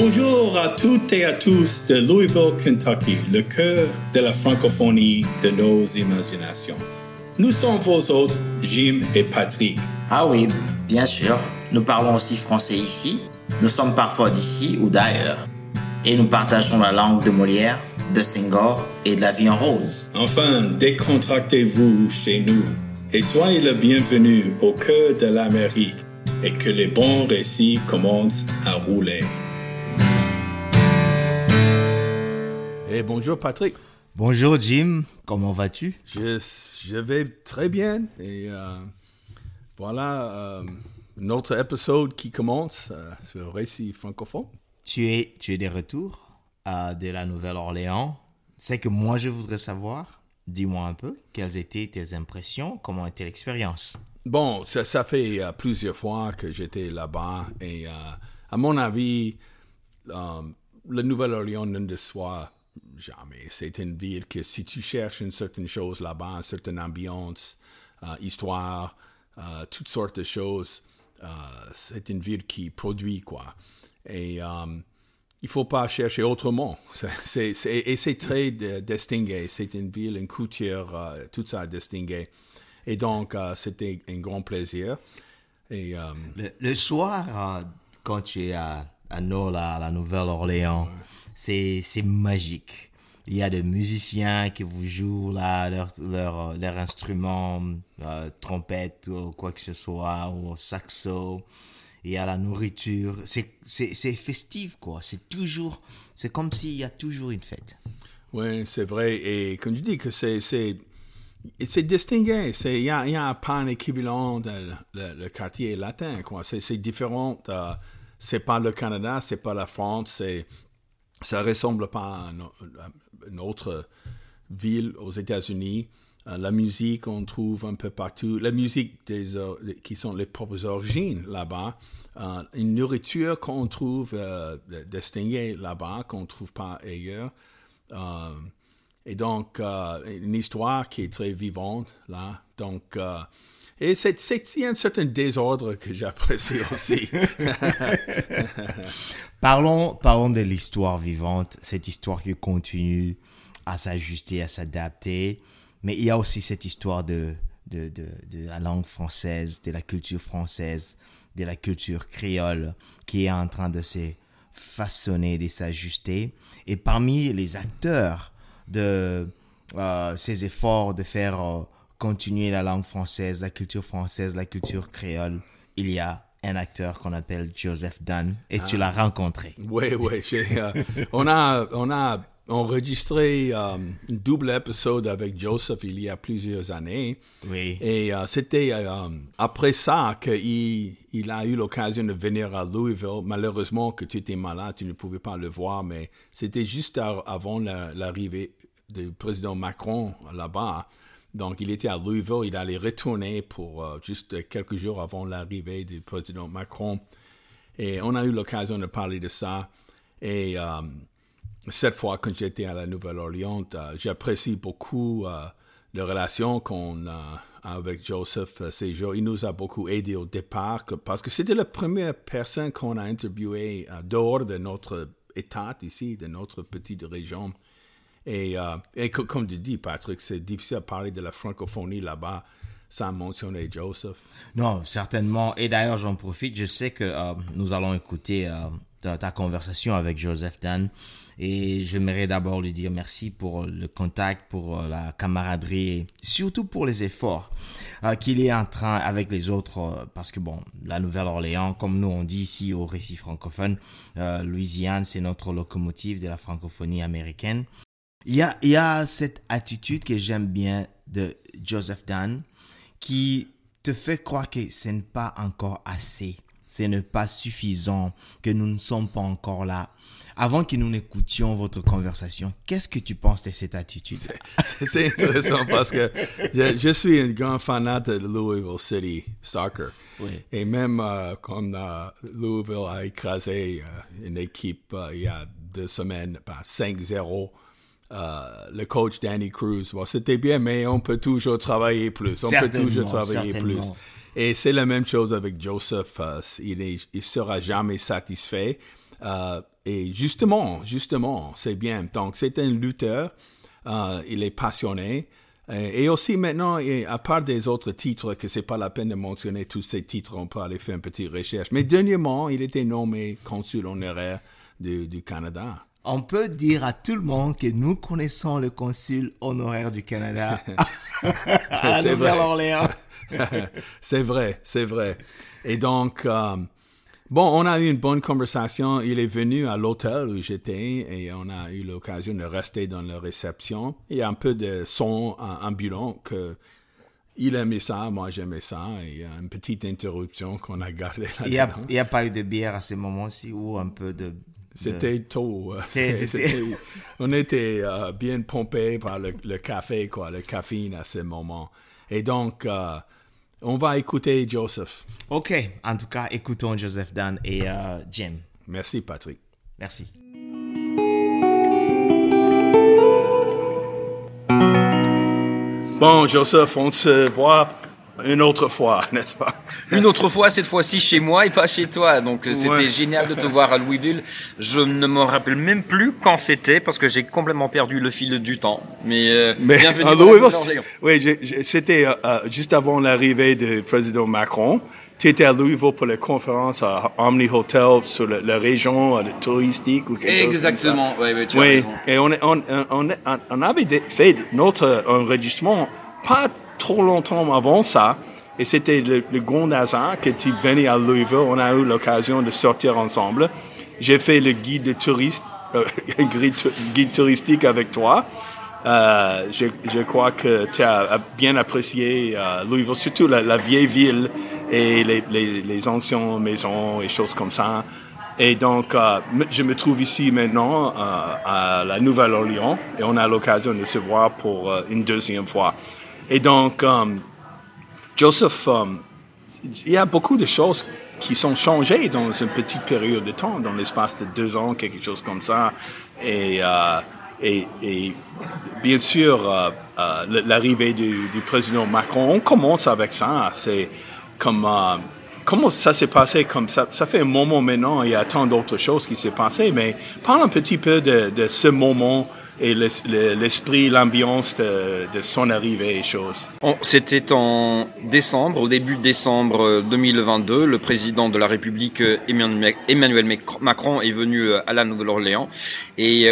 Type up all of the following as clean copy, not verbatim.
Bonjour à toutes et à tous de Louisville, Kentucky, le cœur de la francophonie de nos imaginations. Nous sommes vos hôtes, Jim et Patrick. Ah oui, bien sûr. Nous parlons aussi français ici. Nous sommes parfois d'ici ou d'ailleurs. Et nous partageons la langue de Molière, de Senghor et de la vie en rose. Enfin, décontractez-vous chez nous et soyez le bienvenu au cœur de l'Amérique et que les bons récits commencent à rouler. Et bonjour Patrick. Bonjour Jim, comment vas-tu? Je vais très bien et voilà notre épisode qui commence sur le récit francophone. Tu es de retour de la Nouvelle-Orléans. C'est que moi je voudrais savoir, dis-moi un peu, quelles étaient tes impressions, comment était l'expérience? Bon, ça fait plusieurs fois que j'étais là-bas et à mon avis, la Nouvelle-Orléans ne déçoit jamais. C'est une ville que si tu cherches une certaine chose là-bas, une certaine ambiance, histoire, toutes sortes de choses, c'est une ville qui produit, quoi. Et il faut pas chercher autrement. Et c'est très distingué. C'est une ville, une couture, tout ça distingué. Et donc, c'était un grand plaisir. Et, le soir, quand tu es à Nola, à la Nouvelle-Orléans, c'est magique. Il y a des musiciens qui vous jouent là, leur instrument, trompette ou quoi que ce soit, ou saxo. Il y a la nourriture. C'est festif, quoi. C'est comme s'il y a toujours une fête. Oui, c'est vrai. Et comme je dis que c'est distingué. Il y a pas un équivalent dans le quartier latin, quoi. C'est différent. C'est pas le Canada, c'est pas la France. Ça ressemble pas à une autre ville aux États-Unis. La musique, on trouve un peu partout. La musique qui sont les propres origines là-bas. Une nourriture qu'on trouve distinguée là-bas, qu'on ne trouve pas ailleurs. Et donc, une histoire qui est très vivante là. Donc, et il y a un certain désordre que j'apprécie aussi. Parlons de l'histoire vivante, cette histoire qui continue à s'ajuster, à s'adapter. Mais il y a aussi cette histoire de la langue française, de la culture française, de la culture créole qui est en train de se façonner, de s'ajuster. Et parmi les acteurs de ces efforts de faire continuer la langue française, la culture créole, il y a un acteur qu'on appelle Joseph Dunn et tu l'as rencontré. Oui, on a enregistré un double épisode avec Joseph il y a plusieurs années. Oui. Et c'était après ça qu'il a eu l'occasion de venir à Louisville. Malheureusement que tu étais malade, tu ne pouvais pas le voir, mais c'était juste avant l'arrivée du président Macron là-bas. Donc, il était à Louisville, il allait retourner pour juste quelques jours avant l'arrivée du président Macron. Et on a eu l'occasion de parler de ça. Et cette fois, quand j'étais à la Nouvelle-Orléans, j'apprécie beaucoup les relations qu'on a avec Joseph ces jours. Il nous a beaucoup aidé au départ parce que c'était la première personne qu'on a interviewée dehors de notre État ici, de notre petite région. Et comme tu dis, Patrick, c'est difficile à parler de la francophonie là-bas sans mentionner Joseph. Non, certainement. Et d'ailleurs, j'en profite. Je sais que nous allons écouter ta conversation avec Joseph Dunn. Et j'aimerais d'abord lui dire merci pour le contact, pour la camaraderie et surtout pour les efforts qu'il est en train avec les autres. Parce que bon, la Nouvelle-Orléans, comme nous on dit ici au récit francophone, Louisiane, c'est notre locomotive de la francophonie américaine. Il y a cette attitude que j'aime bien de Joseph Dunn qui te fait croire que ce n'est pas encore assez, ce n'est pas suffisant, que nous ne sommes pas encore là. Avant que nous n'écoutions votre conversation, qu'est-ce que tu penses de cette attitude? C'est intéressant parce que je suis un grand fanat de Louisville City Soccer. Oui. Et même quand Louisville a écrasé une équipe il y a 2 semaines, 5-0, le coach Danny Cruz, bon, c'était bien, mais on peut toujours travailler plus. Et c'est la même chose avec Joseph. Il sera jamais satisfait. Et justement, c'est bien. Donc, c'est un lutteur. Il est passionné. Et aussi maintenant, à part des autres titres, que c'est pas la peine de mentionner tous ces titres, on peut aller faire une petite recherche. Mais dernièrement, il était nommé consul honoraire du Canada. On peut dire à tout le monde que nous connaissons le consul honoraire du Canada à Nouvelle-Orléans. C'est vrai. Et donc, on a eu une bonne conversation. Il est venu à l'hôtel où j'étais et on a eu l'occasion de rester dans la réception. Il y a un peu de son ambulant que il aimait ça, moi j'aimais ça. Et il y a une petite interruption qu'on a gardée là-dedans. Il n'y a pas eu de bière à ce moment-ci ou un peu de... C'était tôt. On était bien pompé par le café, le caféine à ce moment. Et donc, on va écouter Joseph. OK. En tout cas, écoutons Joseph Dan et Jim. Merci, Patrick. Merci. Bon, Joseph, on se voit une autre fois, n'est-ce pas? Une autre fois, cette fois-ci chez moi et pas chez toi. Donc, c'était génial de te voir à Louisville. Je ne me rappelle même plus quand c'était parce que j'ai complètement perdu le fil du temps. Mais bienvenue à Louisville. Oui, c'était juste avant l'arrivée du président Macron. Tu étais à Louisville pour la conférence à Omni Hotel sur la région touristique ou quelque Exactement. chose comme ça. Oui, tu as raison. Et on avait fait notre enregistrement pas trop longtemps avant ça. Et c'était le grand hasard que tu venais à Louisville. On a eu l'occasion de sortir ensemble. J'ai fait le guide touristique avec toi. Je crois que tu as bien apprécié Louisville, surtout la vieille ville et les anciennes maisons et choses comme ça. Et donc, je me trouve ici maintenant à la Nouvelle-Orléans et on a l'occasion de se voir pour une deuxième fois. Et donc, Joseph, il y a beaucoup de choses qui sont changées dans une petite période de temps, dans l'espace de 2 ans, quelque chose comme ça. Et bien sûr, l'arrivée du président Macron, on commence avec ça. C'est comme comment ça s'est passé comme ça. Ça fait un moment maintenant, il y a tant d'autres choses qui s'est passé, mais parle un petit peu de ce moment et l'esprit, l'ambiance de son arrivée et choses. C'était en décembre, au début de décembre 2022, le président de la République Emmanuel Macron est venu à la Nouvelle-Orléans. Et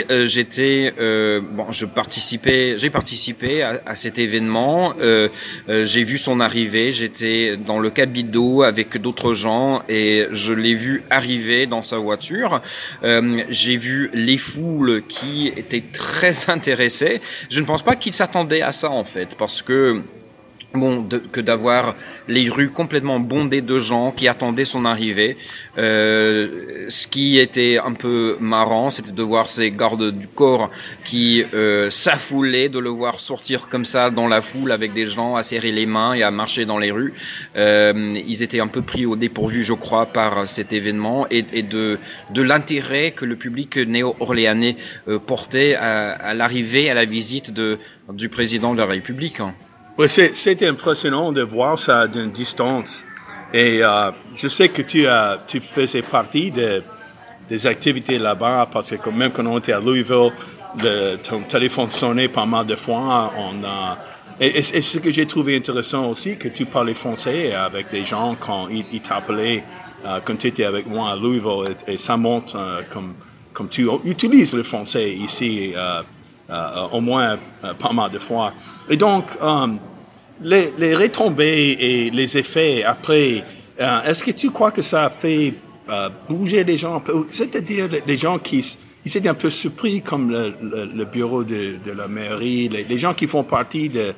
j'ai participé à cet événement. J'ai vu son arrivée. J'étais dans le cabine d'eau avec d'autres gens et je l'ai vu arriver dans sa voiture. J'ai vu les foules qui étaient très intéressés. Je ne pense pas qu'ils s'attendaient à ça en fait, parce que d'avoir les rues complètement bondées de gens qui attendaient son arrivée. Ce qui était un peu marrant, c'était de voir ces gardes du corps qui s'affoulaient, de le voir sortir comme ça dans la foule avec des gens à serrer les mains et à marcher dans les rues. Ils étaient un peu pris au dépourvu, je crois, par cet événement et de l'intérêt que le public néo-orléanais portait à l'arrivée, à la visite du président de la République. Oui, c'était impressionnant de voir ça d'une distance. Et je sais que tu faisais partie des activités là-bas, parce que même quand on était à Louisville, ton téléphone sonnait pas mal de fois. Et ce que j'ai trouvé intéressant aussi, que tu parlais français avec des gens quand ils t'appelaient, quand tu étais avec moi à Louisville, et ça montre comme tu utilises le français ici, au moins pas mal de fois. Et donc, les retombées et les effets après, est-ce que tu crois que ça a fait bouger les gens? C'est-à-dire les gens qui ils étaient un peu surpris, comme le bureau de la mairie, les gens qui font partie de...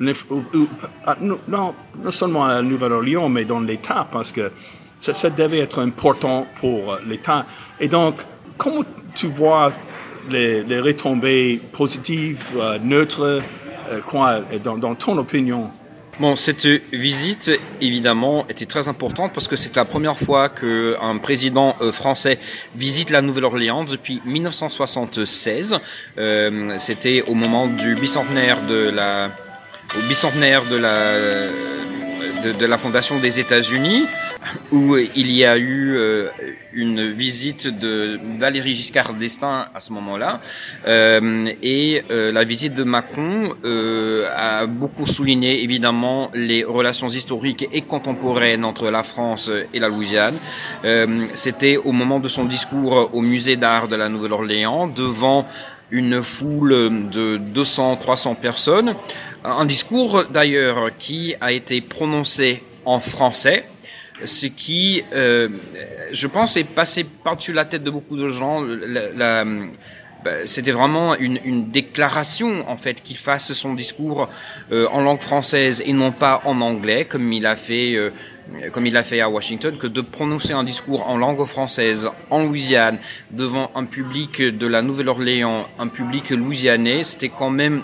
non seulement à la Nouvelle-Orléans, mais dans l'État, parce que ça devait être important pour l'État. Et donc, comment tu vois les retombées positives, neutres, dans ton opinion? Bon, cette visite, évidemment, était très importante parce que c'est la première fois qu'un président français visite la Nouvelle-Orléans depuis 1976. C'était au moment du bicentenaire de de la fondation des États-Unis, où il y a eu une visite de Valéry Giscard d'Estaing à ce moment-là, et la visite de Macron a beaucoup souligné évidemment les relations historiques et contemporaines entre la France et la Louisiane. C'était au moment de son discours au musée d'art de la Nouvelle-Orléans, devant une foule de 200-300 personnes. Un discours d'ailleurs qui a été prononcé en français, ce qui, je pense, est passé par-dessus la tête de beaucoup de gens. C'était vraiment une déclaration, en fait, qu'il fasse son discours en langue française et non pas en anglais, comme il a fait à Washington, que de prononcer un discours en langue française en Louisiane devant un public de la Nouvelle-Orléans, un public louisianais, c'était quand même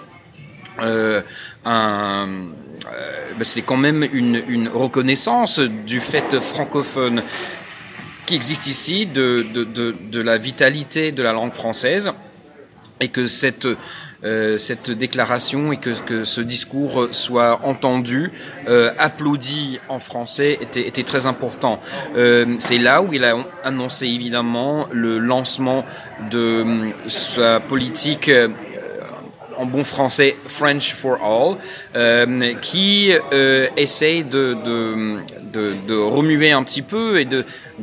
c'était quand même une reconnaissance du fait francophone qui existe ici, de la vitalité de la langue française, et que cette déclaration et que ce discours soit entendu, applaudi en français était très important. C'est là où il a annoncé évidemment le lancement de sa politique en bon français French for All, qui essaye de remuer un petit peu et de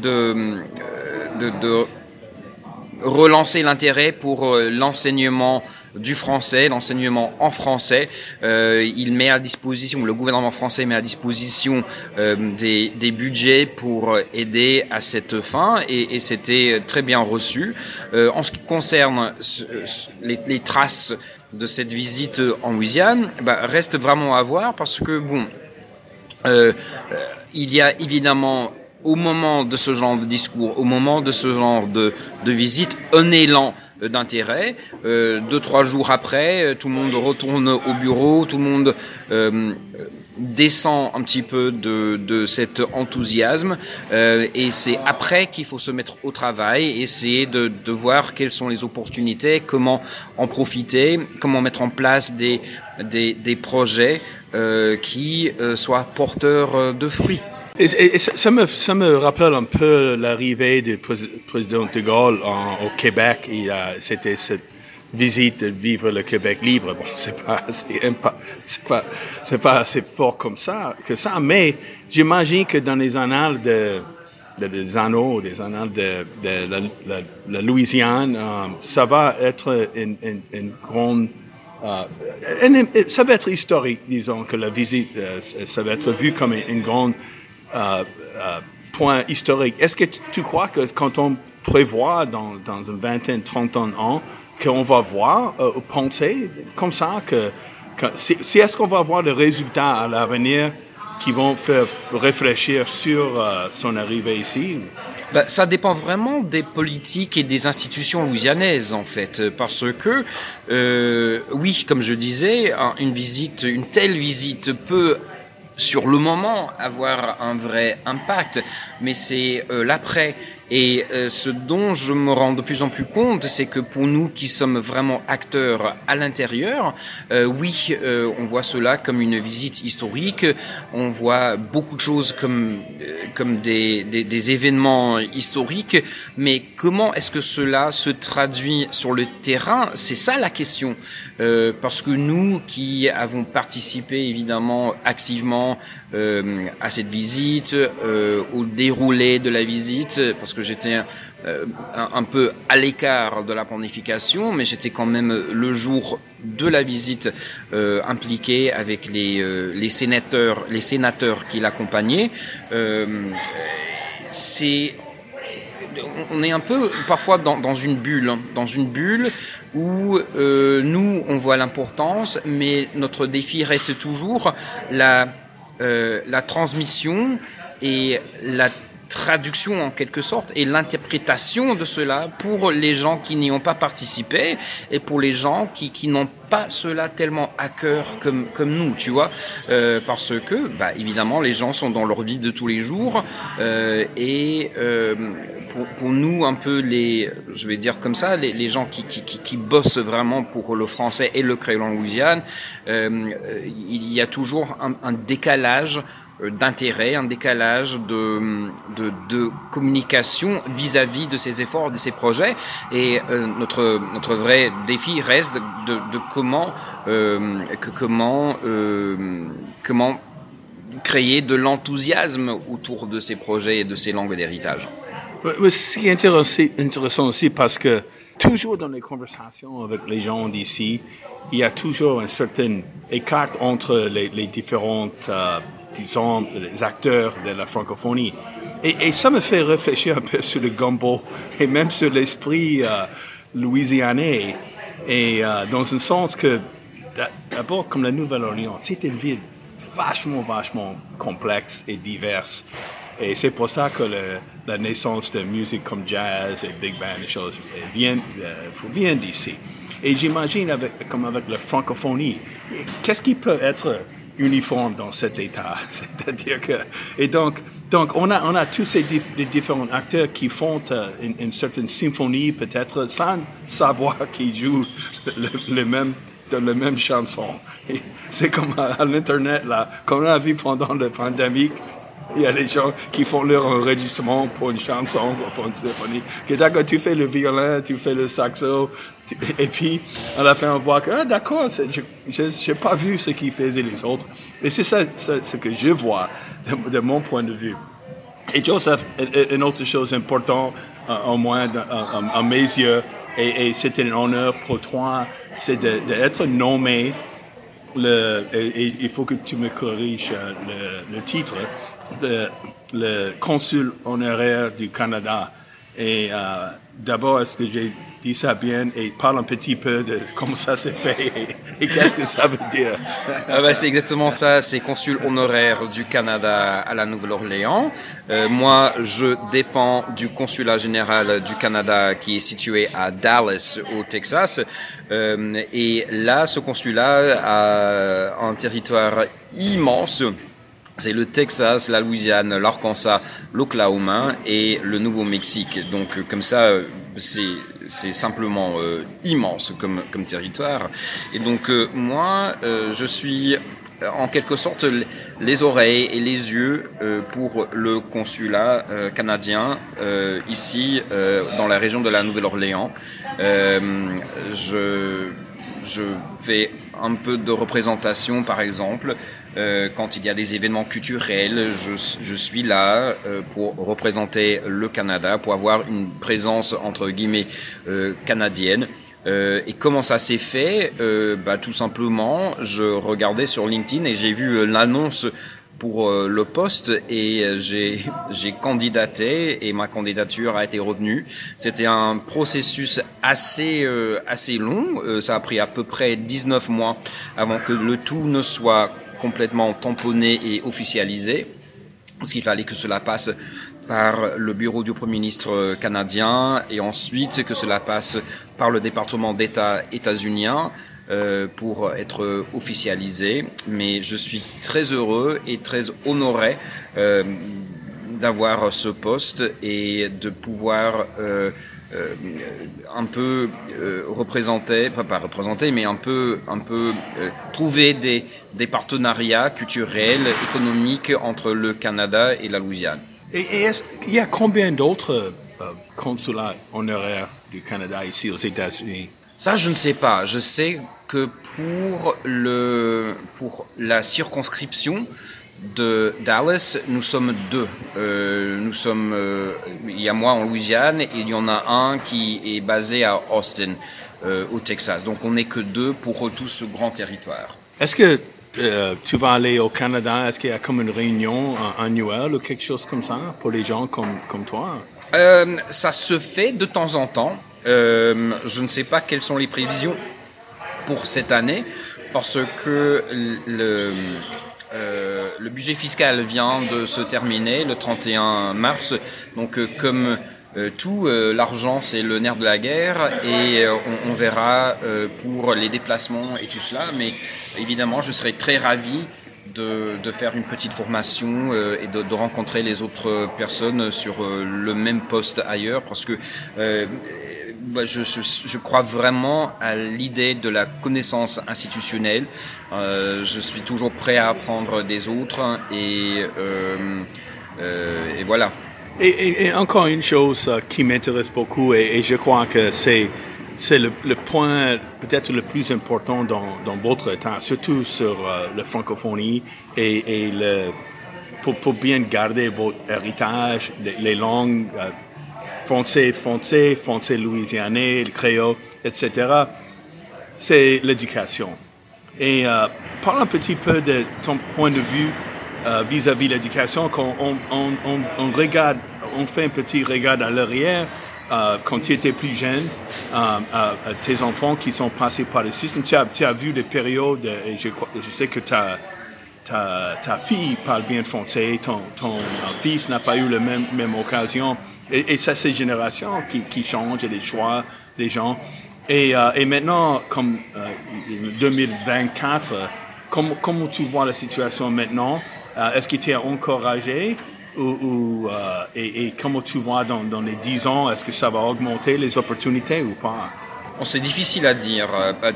relancer l'intérêt pour l'enseignement du français, l'enseignement en français. Il met à disposition, le gouvernement français met à disposition des budgets pour aider à cette fin, et c'était très bien reçu. En ce qui concerne les traces de cette visite en Louisiane, reste vraiment à voir, parce que il y a évidemment au moment de ce genre de discours, au moment de ce genre de visite, un élan d'intérêt. 2-3 jours après, tout le monde retourne au bureau, tout le monde descend un petit peu de cet enthousiasme, et c'est après qu'il faut se mettre au travail, essayer de voir quelles sont les opportunités, comment en profiter, comment mettre en place des projets qui soient porteurs de fruits. Et ça me rappelle un peu l'arrivée du président de Gaulle au Québec. C'était cette visite de vivre le Québec libre. Bon, c'est pas assez fort comme ça, mais j'imagine que dans les annales de la Louisiane, ça va être une grande, ça va être historique, disons, que la visite, ça va être vu comme une grande point historique. Est-ce que tu crois que quand on prévoit dans une vingtaine, 30 ans, qu'on va voir, penser comme ça, si est-ce qu'on va voir des résultats à l'avenir qui vont faire réfléchir sur son arrivée ici? Ça dépend vraiment des politiques et des institutions louisianaises, en fait, parce que, oui, comme je disais, une telle visite peut sur le moment avoir un vrai impact, mais c'est l'après. Et ce dont je me rends de plus en plus compte, c'est que pour nous qui sommes vraiment acteurs à l'intérieur, oui, on voit cela comme une visite historique, on voit beaucoup de choses comme des événements historiques, mais comment est-ce que cela se traduit sur le terrain? C'est ça la question, parce que nous qui avons participé évidemment activement à cette visite, au déroulé de la visite, parce que j'étais un peu à l'écart de la planification, mais j'étais quand même le jour de la visite impliqué avec les sénateurs qui l'accompagnaient. On est un peu parfois dans une bulle où nous on voit l'importance, mais notre défi reste toujours la transmission et la traduction en quelque sorte et l'interprétation de cela pour les gens qui n'y ont pas participé et pour les gens qui n'ont pas cela tellement à cœur comme nous, tu vois, parce que évidemment les gens sont dans leur vie de tous les jours, et pour nous un peu je vais dire comme ça, les gens qui bossent vraiment pour le français et le créole en Louisiane, il y a toujours un décalage d'intérêt, un décalage de communication vis-à-vis de ces efforts, de ces projets. Et notre vrai défi reste de comment créer de l'enthousiasme autour de ces projets et de ces langues d'héritage. Ce qui est intéressant aussi, parce que toujours dans les conversations avec les gens d'ici, il y a toujours un certain écart entre les différentes, disons, les acteurs de la francophonie. Et ça me fait réfléchir un peu sur le gumbo et même sur l'esprit louisianais. Et dans un sens que, d'abord, comme la Nouvelle-Orléans, c'est une ville vachement complexe et diverse. Et c'est pour ça que la naissance de musique comme jazz et big band et choses vient d'ici. Et j'imagine avec la francophonie, qu'est-ce qui peut être uniforme dans cet état? C'est-à-dire que, et donc on a tous ces différents acteurs qui font une certaine symphonie, peut-être sans savoir qu'ils jouent le même chanson. Et c'est comme à l'Internet, là, comme on a vu pendant la pandémie. Il y a des gens qui font leur enregistrement pour une chanson ou pour une symphonie. Que d'accord, tu fais le violon, tu fais le saxo, et puis à la fin on voit que d'accord, j'ai pas vu ce qu'ils faisaient les autres. Et c'est ça ce que je vois de mon point de vue. Et Joseph, une autre chose importante, au moins à mes yeux, et c'est un honneur pour toi, c'est d'être nommé. Et il faut que tu me corriges le titre, le consul honoraire du Canada. Et d'abord, est-ce que j'ai dit ça bien? Et parle un petit peu de comment ça s'est fait et qu'est-ce que ça veut dire? C'est exactement ça, c'est consul honoraire du Canada à la Nouvelle-Orléans. Moi, je dépends du consulat général du Canada qui est situé à Dallas, au Texas. Et là, ce consulat a un territoire immense. C'est le Texas, la Louisiane, l'Arkansas, l'Oklahoma et le Nouveau-Mexique. Donc comme ça, c'est simplement immense comme territoire. Et donc moi, je suis en quelque sorte les oreilles et les yeux pour le consulat canadien ici dans la région de la Nouvelle-Orléans. Je fais un peu de représentation, par exemple, quand il y a des événements culturels, je suis là pour représenter le Canada, pour avoir une présence entre guillemets canadienne. Et comment ça s'est fait? Tout simplement, je regardais sur LinkedIn et j'ai vu l'annonce pour le poste et j'ai candidaté et ma candidature a été retenue. C'était un processus assez long. Ça a pris à peu près 19 mois avant que le tout ne soit complètement tamponné et officialisé. Parce qu'il fallait que cela passe par le bureau du Premier ministre canadien et ensuite que cela passe par le département d'État états-unien pour être officialisé. Mais je suis très heureux et très honoré d'avoir ce poste et de pouvoir un peu représenter, pas représenter, mais un peu trouver des partenariats culturels, économiques entre le Canada et la Louisiane. Et est-ce qu'il y a combien d'autres consulats honoraires du Canada ici aux États-Unis? Ça, je ne sais pas. Je sais que pour la circonscription de Dallas, nous sommes deux. Il y a moi en Louisiane et il y en a un qui est basé à Austin, au Texas. Donc on n'est que deux pour tout ce grand territoire. Est-ce que tu vas aller au Canada? Est-ce qu'il y a comme une réunion annuelle ou quelque chose comme ça pour les gens comme toi? Ça se fait de temps en temps. Je ne sais pas quelles sont les prévisions pour cette année parce que le budget fiscal vient de se terminer le 31 mars. Donc comme tout, l'argent c'est le nerf de la guerre et on verra pour les déplacements et tout cela. Mais évidemment, je serais très ravi de faire une petite formation et de rencontrer les autres personnes sur le même poste ailleurs parce que Je crois vraiment à l'idée de la connaissance institutionnelle. Je suis toujours prêt à apprendre des autres et voilà. Et encore une chose qui m'intéresse beaucoup et je crois que c'est le point peut-être le plus important dans votre état, surtout sur la francophonie et pour bien garder votre héritage, les langues français louisianais, le créole, etc. C'est l'éducation. Et parle un petit peu de ton point de vue vis-à-vis de l'éducation. Quand on regarde, on fait un petit regard à l'arrière, quand tu étais plus jeune, tes enfants qui sont passés par le système, tu as vu des périodes, et je sais que ta fille parle bien français, ton fils n'a pas eu la même occasion, et ça c'est génération qui change, et les choix des gens. Et maintenant, comme 2024, comment tu vois la situation maintenant? Est-ce que tu es encouragé et comment tu vois dans les 10 ans, est-ce que ça va augmenter les opportunités ou pas? C'est difficile à dire.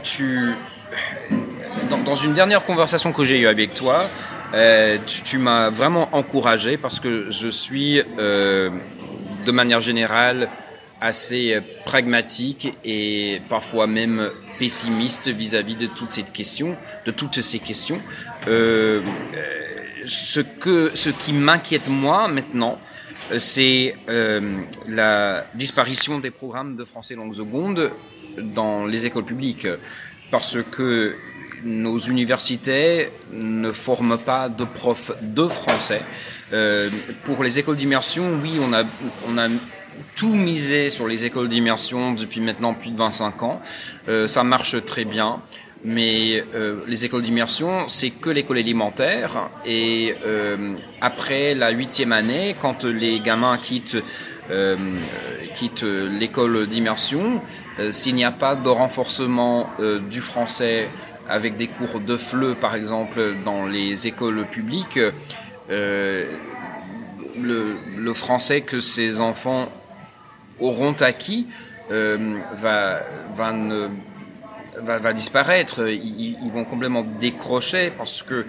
Dans une dernière conversation que j'ai eue avec toi, tu m'as vraiment encouragé parce que je suis, de manière générale, assez pragmatique et parfois même pessimiste vis-à-vis de toutes ces questions. Ce qui m'inquiète moi maintenant, c'est la disparition des programmes de français langue seconde dans les écoles publiques, parce que nos universités ne forment pas de profs de français. Pour les écoles d'immersion, oui, on a tout misé sur les écoles d'immersion depuis maintenant plus de 25 ans. Ça marche très bien. Mais les écoles d'immersion, c'est que l'école élémentaire. Et après la 8e année, quand les gamins quittent l'école d'immersion, s'il n'y a pas de renforcement du français avec des cours de FLE, par exemple, dans les écoles publiques, le français que ces enfants auront acquis va disparaître. Ils vont complètement décrocher parce que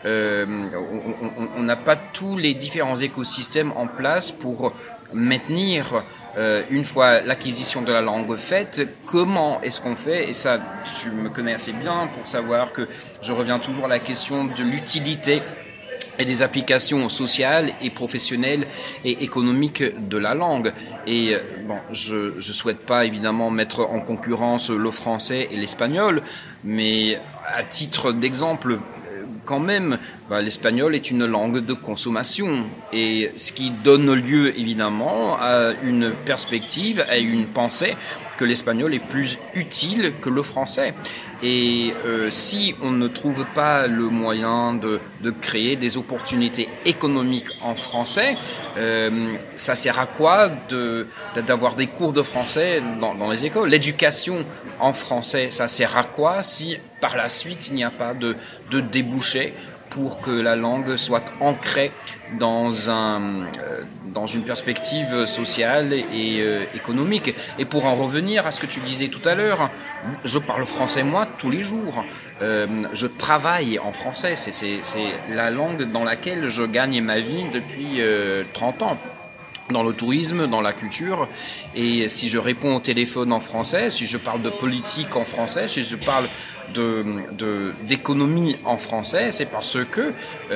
on n'a pas tous les différents écosystèmes en place pour maintenir une fois l'acquisition de la langue faite. Comment est-ce qu'on fait? Et ça, tu me connais assez bien pour savoir que je reviens toujours à la question de l'utilité et des applications sociales et professionnelles et économiques de la langue. Et bon, je souhaite pas évidemment mettre en concurrence le français et l'espagnol, mais à titre d'exemple, quand même, l'espagnol est une langue de consommation, et ce qui donne lieu évidemment à une perspective, à une pensée que l'espagnol est plus utile que le français. Et si on ne trouve pas le moyen de créer des opportunités économiques en français, ça sert à quoi d'avoir des cours de français dans les écoles? L'éducation en français, ça sert à quoi si par la suite il n'y a pas de débouché pour que la langue soit ancrée dans une perspective sociale et économique. Et pour en revenir à ce que tu disais tout à l'heure, je parle français moi tous les jours. Je travaille en français. C'est la langue dans laquelle je gagne ma vie depuis 30 ans. Dans le tourisme, dans la culture, et si je réponds au téléphone en français, si je parle de politique en français, si je parle d'économie en français, c'est parce que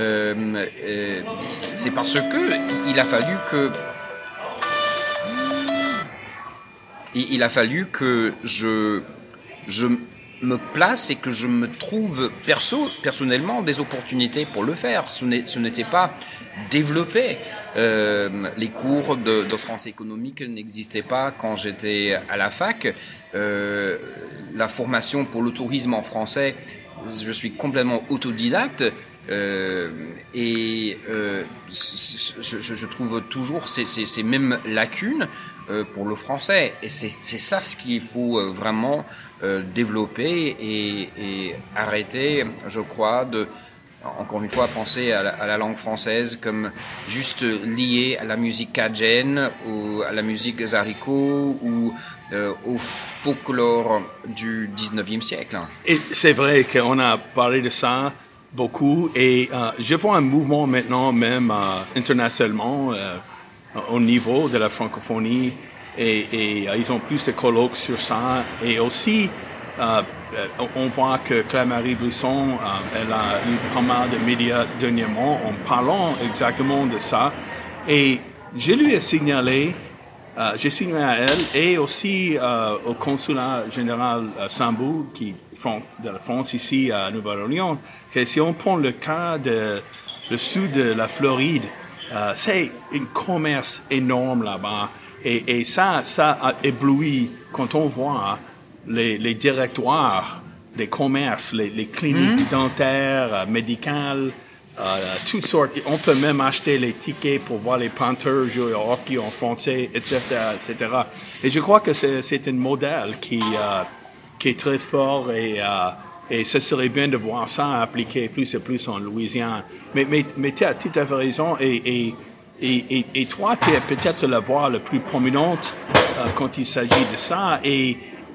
il a fallu que je me place et que je me trouve personnellement des opportunités pour le faire. Ce n'était pas développé. Les cours de français économique n'existaient pas quand j'étais à la fac. La formation pour le tourisme en français, je suis complètement autodidacte. Je trouve toujours ces mêmes lacunes pour le français, et c'est ça ce qu'il faut vraiment développer et arrêter, je crois, encore une fois, penser à la langue française comme juste liée à la musique cajun ou à la musique zariko ou au folklore du 19e siècle. Et c'est vrai qu'on a parlé de ça beaucoup et je vois un mouvement maintenant même internationalement au niveau de la francophonie et ils ont plus de colloques sur ça et aussi on voit que Claire-Marie Brisson elle a eu pas mal de médias dernièrement en parlant exactement de ça et je lui ai signalé j'ai signalé à elle et aussi au consulat général Sambou qui font de la France ici à Nouvelle-Orléans, que si on prend le cas de le sud de la Floride, c'est un commerce énorme là-bas et ça a ébloui quand on voit les directoires des commerces, les cliniques dentaires, médicales, toutes sortes. On peut même acheter les tickets pour voir les Panthers jouer au hockey en français, etc., etc. Et je crois que c'est un modèle qui est très fort et ce serait bien de voir ça appliqué plus et plus en Louisiane. Mais tu as tout à fait raison et toi, tu es peut-être la voix la plus prominente quand il s'agit de ça et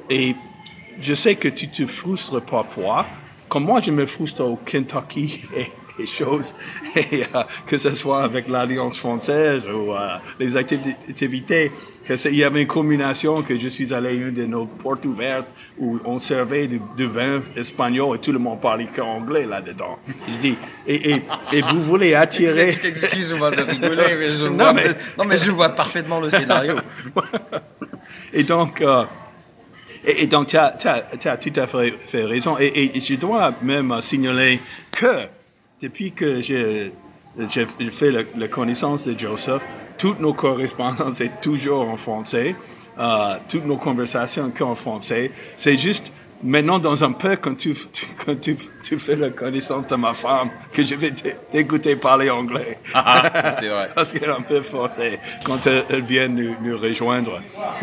je sais que tu te frustres parfois, comme moi je me frustre au Kentucky et choses, et, que ce soit avec l'Alliance française ou les activités, il y avait une combinaison que je suis allé à une de nos portes ouvertes où on servait du vin espagnol et tout le monde parlait qu'anglais là-dedans. Je dis, et vous voulez attirer... Excuse-moi de rigoler, mais mais je vois parfaitement le scénario. Et donc... Et donc, tu as tout à fait raison. Et je dois même signaler que depuis que j'ai fait la connaissance de Joseph, toutes nos correspondances sont toujours en français, toutes nos conversations qu'en français. C'est juste maintenant dans un peu quand tu fais la connaissance de ma femme que je vais t'écouter parler anglais. C'est vrai. Parce qu'elle est un peu forcée quand elle vient nous rejoindre.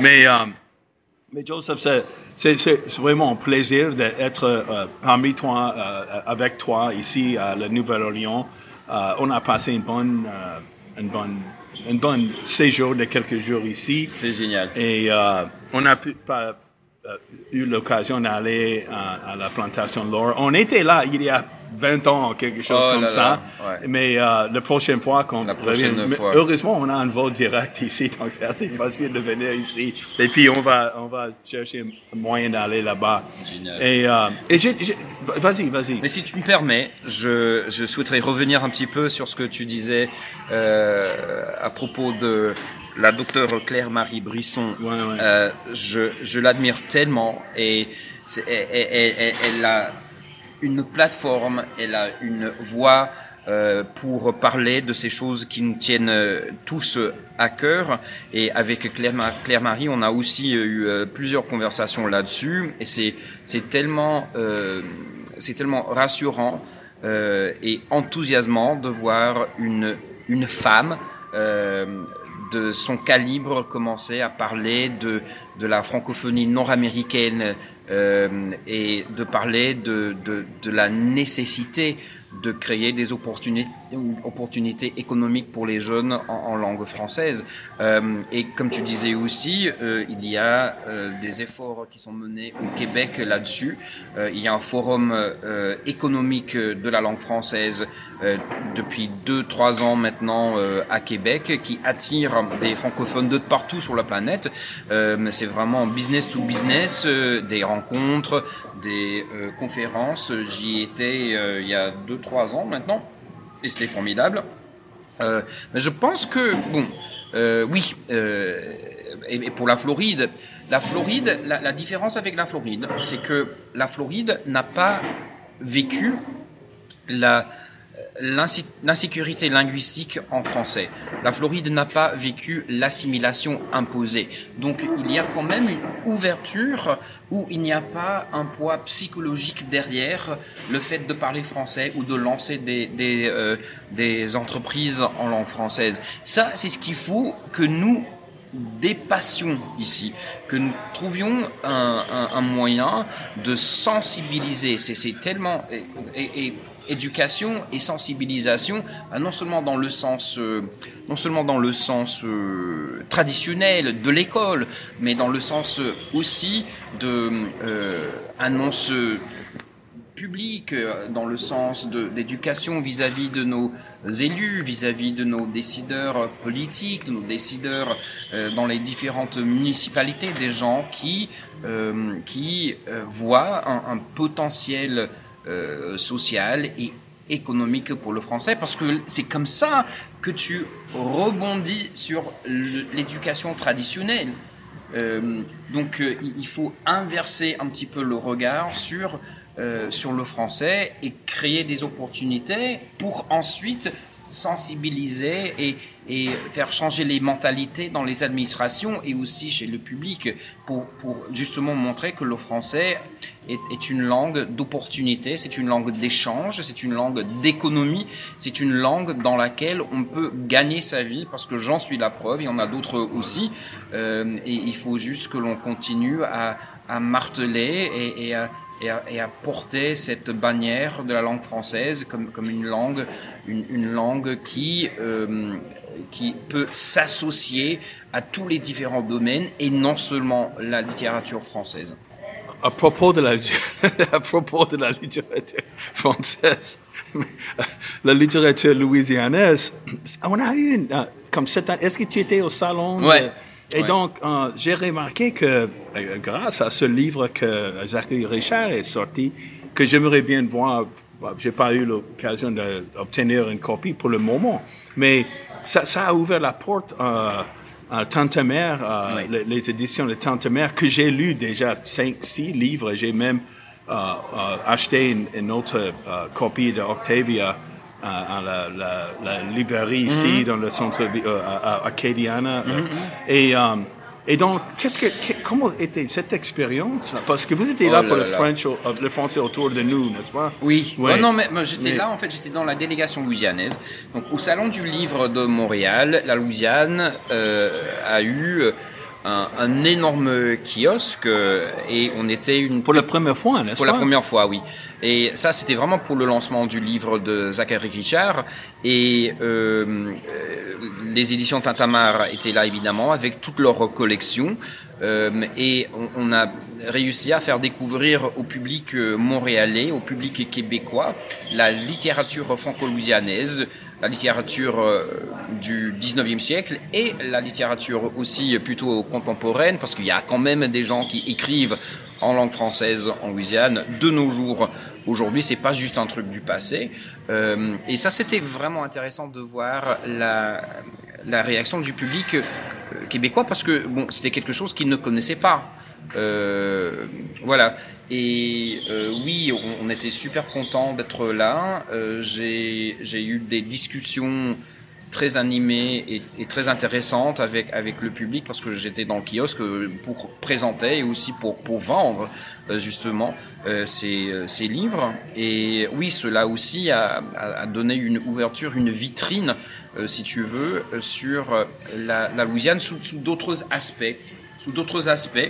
Mais Joseph, c'est vraiment un plaisir d'être parmi toi, avec toi ici à la Nouvelle-Orléans. On a passé un bon séjour de quelques jours ici. C'est génial. Et on a eu l'occasion d'aller à la plantation de l'or. On était là il y a 20 ans, quelque chose comme ça. Ouais. Mais la prochaine fois qu'on revient, heureusement, on a un vol direct ici, donc c'est assez facile de venir ici. Et puis on va chercher un moyen d'aller là-bas. Génial. Et vas-y. Mais si tu me permets, je souhaiterais revenir un petit peu sur ce que tu disais à propos de la docteure Claire-Marie Brisson. Ouais. Je l'admire tellement et elle a une plateforme, elle a une voix pour parler de ces choses qui nous tiennent tous à cœur. Et avec Claire-Marie, on a aussi eu plusieurs conversations là-dessus. Et c'est tellement rassurant et enthousiasmant de voir une femme de son calibre commencer à parler de la francophonie nord-américaine et de parler de la nécessité de créer des opportunités économiques pour les jeunes en langue française. Et comme tu disais aussi, il y a des efforts qui sont menés au Québec là-dessus. Il y a un forum économique de la langue française depuis 2-3 ans maintenant à Québec qui attire des francophones de partout sur la planète. C'est vraiment business to business, des rencontres, des conférences. J'y étais il y a 2-3 ans maintenant et c'était formidable. Mais je pense que oui. Et pour la Floride, la différence avec la Floride, c'est que la Floride n'a pas vécu l'insécurité linguistique en français. La Floride n'a pas vécu l'assimilation imposée. Donc il y a quand même une ouverture où il n'y a pas un poids psychologique derrière le fait de parler français ou de lancer des entreprises en langue française. Ça, c'est ce qu'il faut que nous dépassions ici, que nous trouvions un moyen de sensibiliser. C'est tellement... éducation et sensibilisation, non seulement dans le sens traditionnel de l'école, mais dans le sens aussi de annonce public, dans le sens d'éducation vis-à-vis de nos élus, vis-à-vis de nos décideurs politiques, de nos décideurs dans les différentes municipalités, des gens qui voient un potentiel social et économique pour le français, parce que c'est comme ça que tu rebondis sur l'éducation traditionnelle. Donc il faut inverser un petit peu le regard sur le français et créer des opportunités pour ensuite sensibiliser et faire changer les mentalités dans les administrations et aussi chez le public pour justement montrer que le français est une langue d'opportunité, c'est une langue d'échange, c'est une langue d'économie, c'est une langue dans laquelle on peut gagner sa vie, parce que j'en suis la preuve, il y en a d'autres aussi, et il faut juste que l'on continue à marteler et à porter cette bannière de la langue française comme une langue qui peut s'associer à tous les différents domaines et non seulement la littérature française. À propos de la littérature française, la littérature louisianaise, on a eu comme cette année, est-ce que tu étais au salon? Ouais. Et donc, j'ai remarqué que, grâce à ce livre que Zachary Richard est sorti, que j'aimerais bien voir, j'ai pas eu l'occasion d'obtenir une copie pour le moment, mais ça a ouvert la porte à Tante-Mère, les éditions de Tante-Mère, que j'ai lu déjà 5-6 livres. J'ai même acheté une autre copie d'Octavia à la librairie ici, dans le centre à Acadiana. Et donc, comment était cette expérience? Parce que vous étiez là pour le français autour de nous, n'est-ce pas? Oui. Ouais. Non, mais j'étais là, en fait, j'étais dans la délégation louisianaise. Donc, au Salon du Livre de Montréal, la Louisiane a eu un énorme kiosque et on était pour la première fois, n'est-ce pas? Pour la première fois, oui. Et ça, c'était vraiment pour le lancement du livre de Zachary Richard. Et les éditions Tintamarre étaient là, évidemment, avec toutes leurs collections. Et on a réussi à faire découvrir au public montréalais, au public québécois, la littérature franco-louisianaise, la littérature du 19e siècle et la littérature aussi plutôt contemporaine, parce qu'il y a quand même des gens qui écrivent en langue française en Louisiane de nos jours. Aujourd'hui, c'est pas juste un truc du passé. Et ça, c'était vraiment intéressant de voir la réaction du public québécois, parce que bon, c'était quelque chose qu'ils ne connaissaient pas. Voilà. Et oui, on était super contents d'être là. J'ai eu des discussions très animées et très intéressantes avec le public, parce que j'étais dans le kiosque pour présenter et aussi pour vendre justement ces livres. Et oui, cela aussi a donné une ouverture, une vitrine, si tu veux, sur la Louisiane sous d'autres aspects.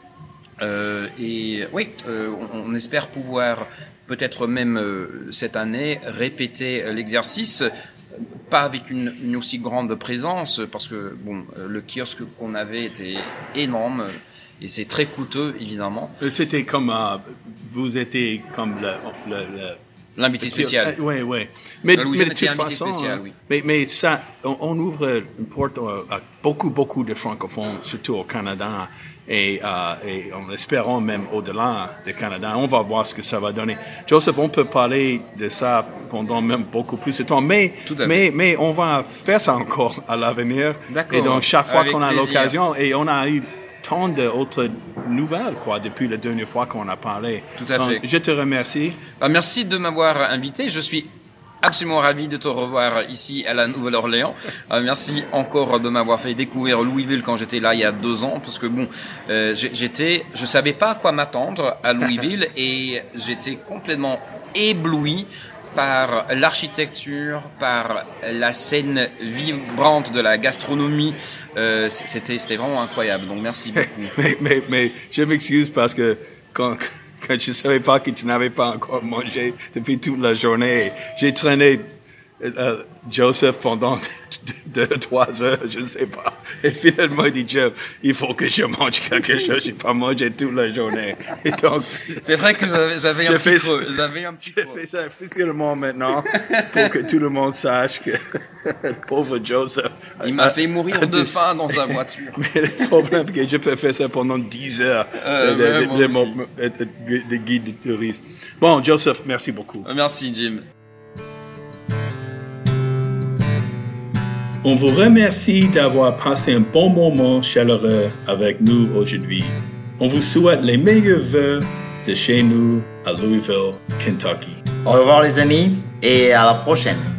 Et oui, on espère pouvoir peut-être même cette année répéter l'exercice, pas avec une aussi grande présence, parce que bon, le kiosque qu'on avait était énorme et c'est très coûteux, évidemment. C'était comme vous étiez comme l'invité spécial. Oui. Mais de toute façon, spécial, oui. Mais ça, on ouvre une porte à beaucoup de francophones, surtout au Canada, et en espérant même au-delà du Canada. On va voir ce que ça va donner. Joseph, on peut parler de ça pendant même beaucoup plus de temps, mais on va faire ça encore à l'avenir. D'accord. Et donc, chaque fois qu'on a plaisir. l'occasion, et on a eu tant d'autres nouvelles, depuis la dernière fois qu'on a parlé. Tout à fait. Je te remercie. Merci de m'avoir invité. Je suis absolument ravi de te revoir ici à la Nouvelle-Orléans. Merci encore de m'avoir fait découvrir Louisville quand j'étais là il y a 2 ans, parce que bon, je savais pas à quoi m'attendre à Louisville et j'étais complètement ébloui par l'architecture, par la scène vibrante de la gastronomie. C'était vraiment incroyable. Donc merci beaucoup. Mais je m'excuse parce que quand quand je ne savais pas que tu n'avais pas encore mangé depuis toute la journée. J'ai traîné Joseph pendant 2-3 heures, je ne sais pas. Et finalement, il dit, Jeff, il faut que je mange quelque chose. Je n'ai pas mangé toute la journée. Et donc, c'est vrai que j'avais un petit creux. J'ai fait ça officiellement maintenant pour que tout le monde sache que le pauvre Joseph... Il m'a fait mourir de faim dans sa voiture. Mais le problème, c'est que je peux faire ça pendant 10 heures de guide de touristes. Bon, Joseph, merci beaucoup. Merci, Jim. On vous remercie d'avoir passé un bon moment chaleureux avec nous aujourd'hui. On vous souhaite les meilleurs vœux de chez nous à Louisville, Kentucky. Au revoir les amis et à la prochaine.